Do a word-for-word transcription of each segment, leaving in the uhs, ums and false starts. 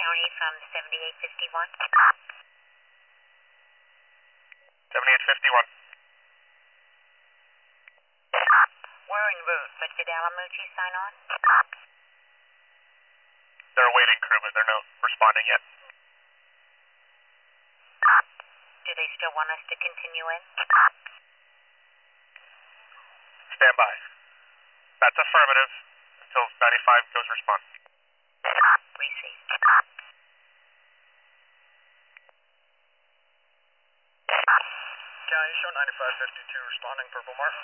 County from seventy-eight fifty-one. seventy-eight fifty-one. We're en route, but did Alamucci sign on? They're awaiting crew, but they're not responding yet. Do they still want us to continue in? Stand by. That's affirmative until ninety-five goes respond. Receive. County, show ninety-five fifty-two responding, Purple Martin.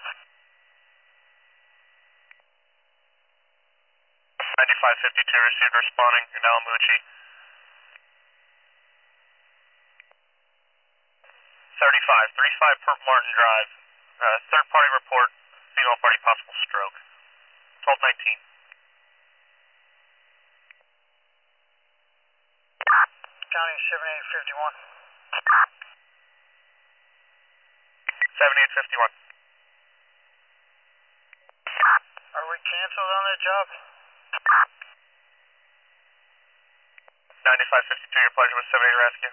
ninety-five fifty-two received responding in Alamucci. thirty-five, thirty-five Purple Martin Drive. Uh, third party report, female party possible stroke. twelve nineteen. County, seventy-eight fifty-one. seventy-eight fifty-one. Are we canceled on that job? ninety-five fifty-two, your pleasure with seventy-eight rescue.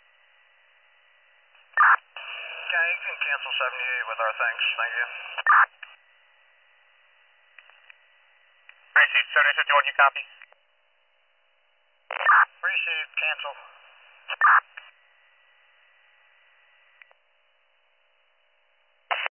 County, you can cancel seventy-eight with our thanks. Thank you. Received, seventy-eight fifty-one, you copy? Received, cancel.